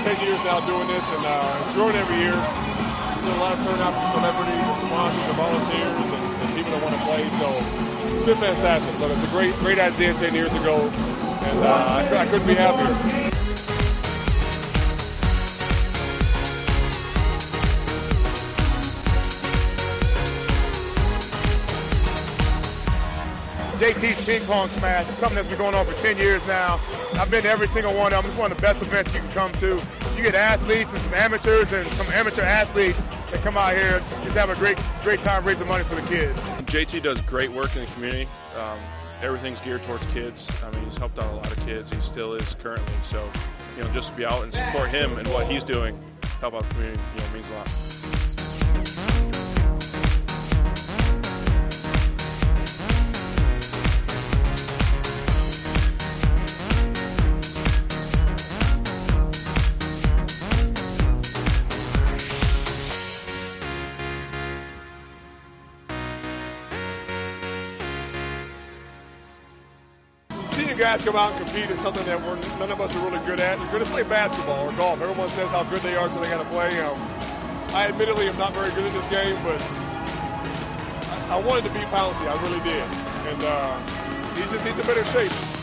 10 years now doing this, and it's growing every year. There's a lot of turnout from celebrities and sponsors and volunteers and people that want to play. So it's been fantastic. Look, it's a great idea 10 years ago, and I couldn't be happier. JT's Ping Pong Smash is something that's been going on for 10 years now. I've been to every single one of them. It's one of the best events you can come to. You get athletes and some amateurs and some amateur athletes that come out here just have a great time raising money for the kids. JT does great work in the community. Everything's geared towards kids. I mean, he's helped out a lot of kids. He still is currently. So, just to be out and support him and what he's doing, help out the community, means a lot. Seeing guys come out and compete is something that none of us are really good at. You're going to play basketball or golf. Everyone says how good they are until they got to play. I admittedly am not very good at this game, but I wanted to beat Pouncey. I really did. And he's in better shape.